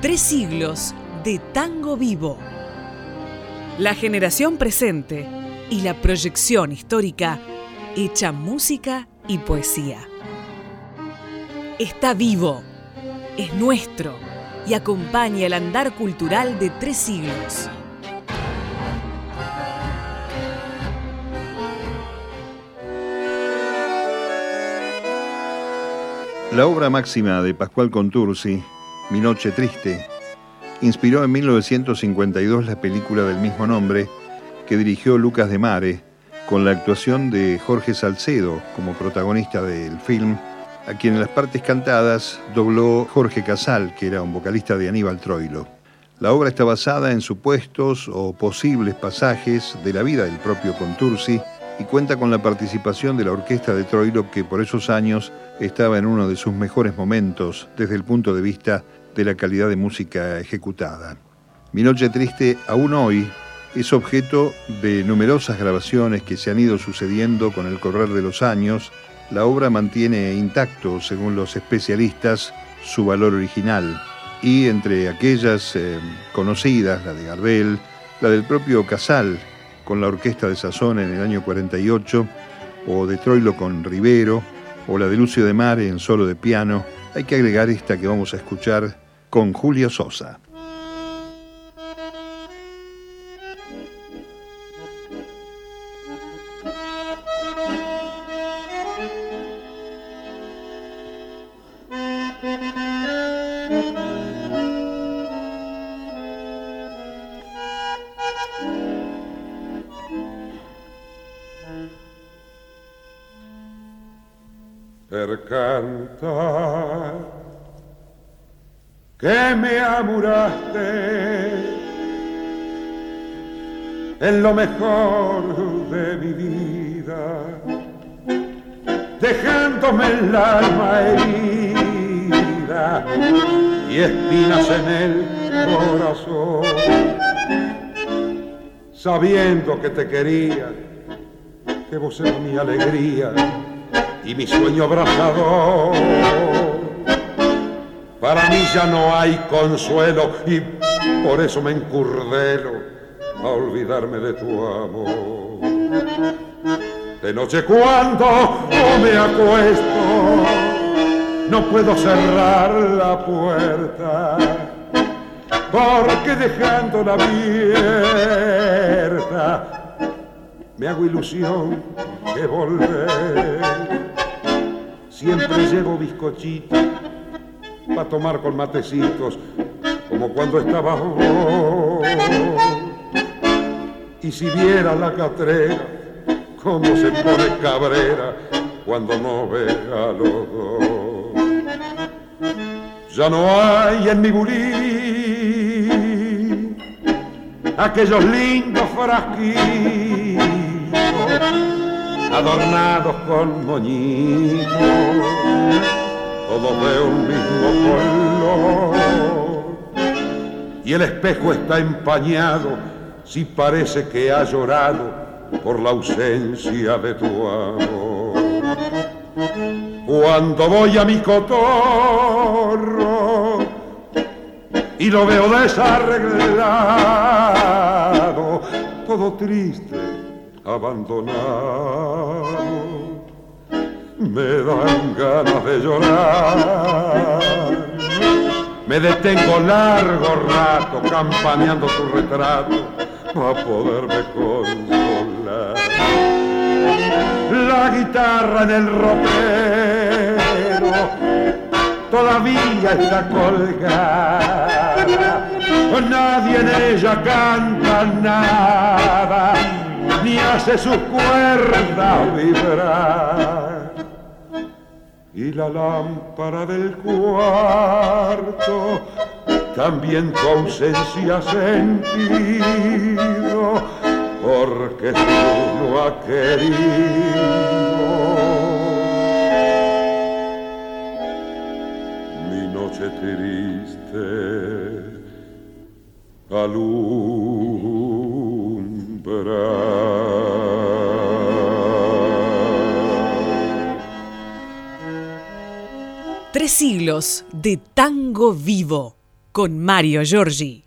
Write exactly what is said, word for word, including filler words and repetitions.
Tres siglos de tango vivo. La generación presente y la proyección histórica hecha música y poesía. Está vivo, es nuestro y acompaña el andar cultural de tres siglos. La obra máxima de Pascual Contursi, Mi noche triste, inspiró en mil novecientos cincuenta y dos la película del mismo nombre que dirigió Lucas de Mare, con la actuación de Jorge Salcedo como protagonista del film, a quien en las partes cantadas dobló Jorge Casal, que era un vocalista de Aníbal Troilo. La obra está basada en supuestos o posibles pasajes de la vida del propio Contursi y cuenta con la participación de la orquesta de Troilo, que por esos años estaba en uno de sus mejores momentos desde el punto de vista de la calidad de música ejecutada. Mi noche triste, aún hoy, es objeto de numerosas grabaciones que se han ido sucediendo con el correr de los años. La obra mantiene intacto, según los especialistas, su valor original, y entre aquellas eh, conocidas, la de Gardel, la del propio Casal, con la orquesta de Sazón en el año cuarenta y ocho, o de Troilo con Rivero, o la de Lucio de Mare en solo de piano, hay que agregar esta que vamos a escuchar con Julio Sosa. Per cantar que me amuraste en lo mejor de mi vida, dejándome el alma herida y espinas en el corazón, sabiendo que te quería, que vos eras mi alegría y mi sueño abrazador. Para mí ya no hay consuelo y por eso me encurdelo a olvidarme de tu amor. De noche cuando me acuesto no puedo cerrar la puerta, porque dejándola abierta me hago ilusión de volver. Siempre llevo bizcochitos para tomar con matecitos, como cuando estaba vos. Y si viera la catrera, cómo se pone cabrera cuando no ve a los dos. Ya no hay en mi bulín aquellos lindos frasquitos adornados con moñitos, todos de un mismo color, y el espejo está empañado, si parece que ha llorado por la ausencia de tu amor. Cuando voy a mi cotorro y lo veo desarreglado, todo triste, abandonado, me dan ganas de llorar. Me detengo largo rato campaneando tu retrato para poderme consolar. La guitarra en el ropero todavía está colgada, nadie en ella canta nada, ni hace sus cuerdas vibrar. Y la lámpara del cuarto también tu ausencia ha sentido, porque tú no has querido. Mi noche triste alumbrar. Tres siglos de tango vivo. con Mario Giorgi.